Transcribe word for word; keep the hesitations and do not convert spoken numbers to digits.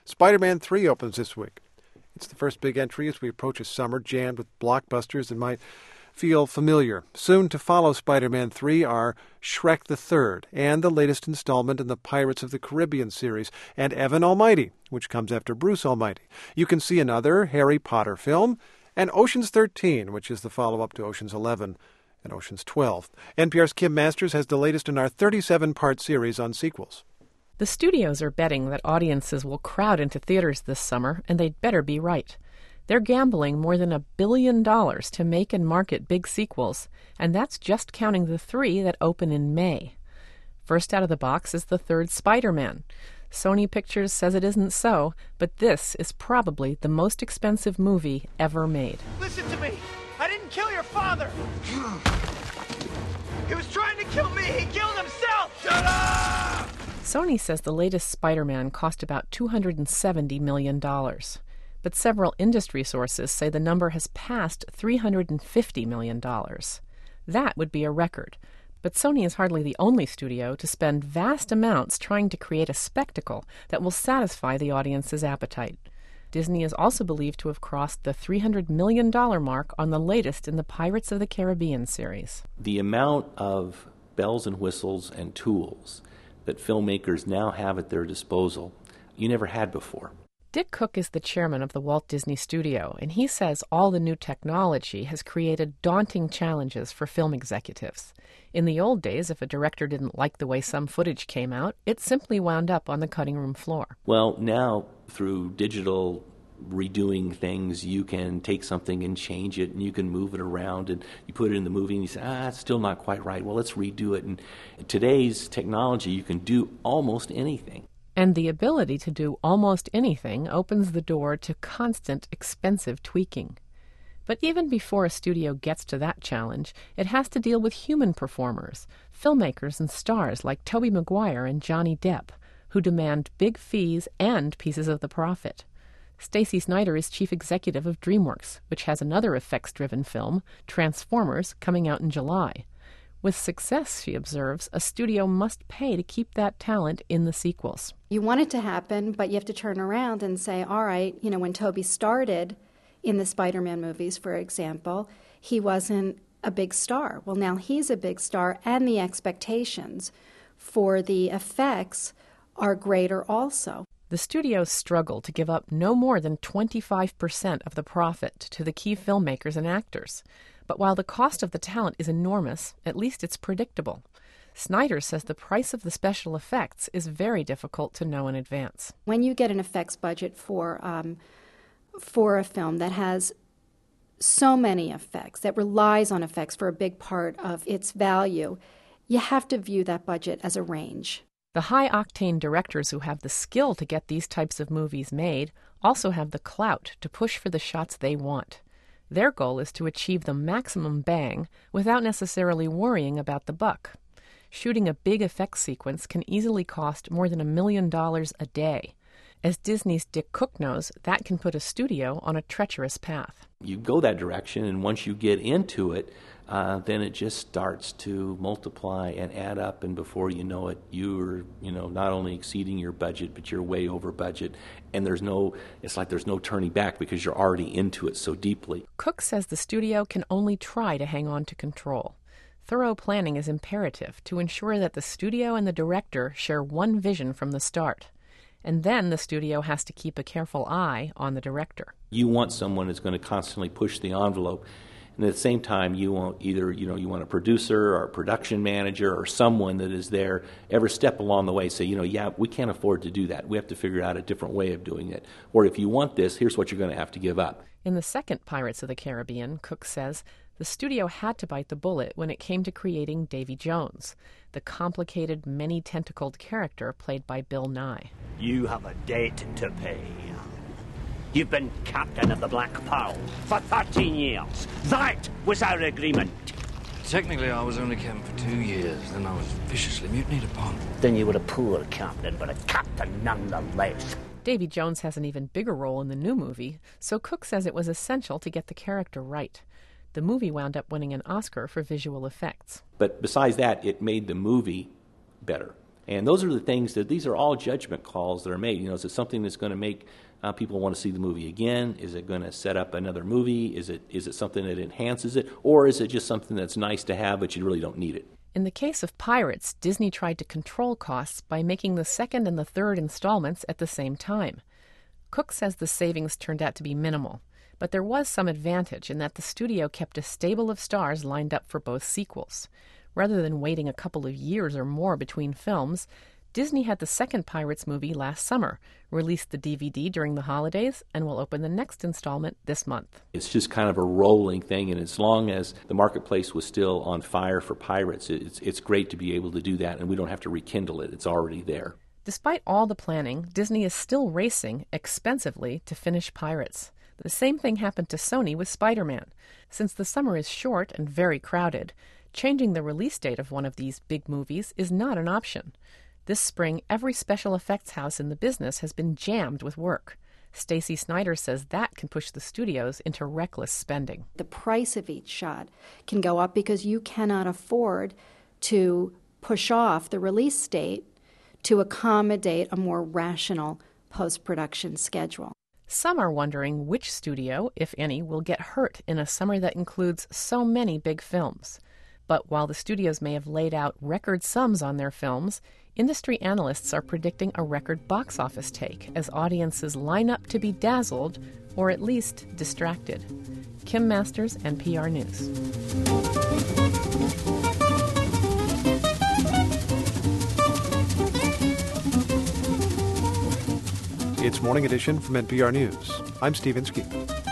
Spider-Man three opens this week. It's the first big entry as we approach a summer jammed with blockbusters that might feel familiar. Soon to follow Spider-Man three are Shrek the Third and the latest installment in the Pirates of the Caribbean series, and Evan Almighty, which comes after Bruce Almighty. You can see another Harry Potter film, and Ocean's thirteen, which is the follow-up to Ocean's eleven and Ocean's twelve. N P R's Kim Masters has the latest in our thirty-seven part series on sequels. The studios are betting that audiences will crowd into theaters this summer, and they'd better be right. They're gambling more than a billion dollars to make and market big sequels, and that's just counting the three that open in May. First out of the box is the third Spider-Man. Sony Pictures says it isn't so, but this is probably the most expensive movie ever made. Listen to me! I didn't kill your father! He was trying to kill me! He killed himself! Shut up! Sony says the latest Spider-Man cost about two hundred seventy million dollars. But several industry sources say the number has passed three hundred fifty million dollars. That would be a record. But Sony is hardly the only studio to spend vast amounts trying to create a spectacle that will satisfy the audience's appetite. Disney is also believed to have crossed the three hundred million dollars mark on the latest in the Pirates of the Caribbean series. The amount of bells and whistles and tools that filmmakers now have at their disposal, you never had before. Dick Cook is the chairman of the Walt Disney Studio, and he says all the new technology has created daunting challenges for film executives. In the old days, if a director didn't like the way some footage came out, it simply wound up on the cutting room floor. Well, now, through digital redoing things, you can take something and change it, and you can move it around, and you put it in the movie, and you say, ah, it's still not quite right. Well, let's redo it. And today's technology, you can do almost anything. And the ability to do almost anything opens the door to constant, expensive tweaking. But even before a studio gets to that challenge, it has to deal with human performers, filmmakers and stars like Tobey Maguire and Johnny Depp, who demand big fees and pieces of the profit. Stacey Snider is chief executive of DreamWorks, which has another effects-driven film, Transformers, coming out in July. With success, she observes, a studio must pay to keep that talent in the sequels. You want it to happen, but you have to turn around and say, all right, you know, when Tobey started in the Spider-Man movies, for example, he wasn't a big star. Well, now he's a big star, and the expectations for the effects are greater also. The studios struggle to give up no more than twenty-five percent of the profit to the key filmmakers and actors. But while the cost of the talent is enormous, at least it's predictable. Snider says the price of the special effects is very difficult to know in advance. When you get an effects budget for um, for a film that has so many effects, that relies on effects for a big part of its value, you have to view that budget as a range. The high-octane directors who have the skill to get these types of movies made also have the clout to push for the shots they want. Their goal is to achieve the maximum bang without necessarily worrying about the buck. Shooting a big effects sequence can easily cost more than a million dollars a day. As Disney's Dick Cook knows, that can put a studio on a treacherous path. You go that direction, and once you get into it, uh, then it just starts to multiply and add up, and before you know it, you're, you know, not only exceeding your budget, but you're way over budget, and there's no, it's like there's no turning back because you're already into it so deeply. Cook says the studio can only try to hang on to control. Thorough planning is imperative to ensure that the studio and the director share one vision from the start. And then the studio has to keep a careful eye on the director. You want someone who's going to constantly push the envelope, and at the same time, you want either, you know, you want a producer or a production manager or someone that is there every step along the way. Say, you know, yeah, we can't afford to do that. We have to figure out a different way of doing it. Or if you want this, here's what you're going to have to give up. In the second Pirates of the Caribbean, Cook says, the studio had to bite the bullet when it came to creating Davy Jones, the complicated, many-tentacled character played by Bill Nye. You have a debt to pay. You've been captain of the Black Pearl for thirteen years. That was our agreement. Technically, I was only captain for two years. Then I was viciously mutinied upon. Then you were a poor captain, but a captain nonetheless. Davy Jones has an even bigger role in the new movie, so Cook says it was essential to get the character right. The movie wound up winning an Oscar for visual effects. But besides that, it made the movie better. And those are the things that, these are all judgment calls that are made. You know, is it something that's going to make uh, people want to see the movie again? Is it going to set up another movie? Is it is it something that enhances it? Or is it just something that's nice to have, but you really don't need it? In the case of Pirates, Disney tried to control costs by making the second and the third installments at the same time. Cook says the savings turned out to be minimal, but there was some advantage in that the studio kept a stable of stars lined up for both sequels. Rather than waiting a couple of years or more between films, Disney had the second Pirates movie last summer, released the D V D during the holidays, and will open the next installment this month. It's just kind of a rolling thing, and as long as the marketplace was still on fire for Pirates, it's, it's great to be able to do that, and we don't have to rekindle it. It's already there. Despite all the planning, Disney is still racing expensively to finish Pirates. The same thing happened to Sony with Spider-Man. Since the summer is short and very crowded, changing the release date of one of these big movies is not an option. This spring, every special effects house in the business has been jammed with work. Stacy Snyder says that can push the studios into reckless spending. The price of each shot can go up because you cannot afford to push off the release date to accommodate a more rational post-production schedule. Some are wondering which studio, if any, will get hurt in a summer that includes so many big films. But while the studios may have laid out record sums on their films, industry analysts are predicting a record box office take as audiences line up to be dazzled or at least distracted. Kim Masters, N P R News. It's Morning Edition from N P R News. I'm Stephen Skeet.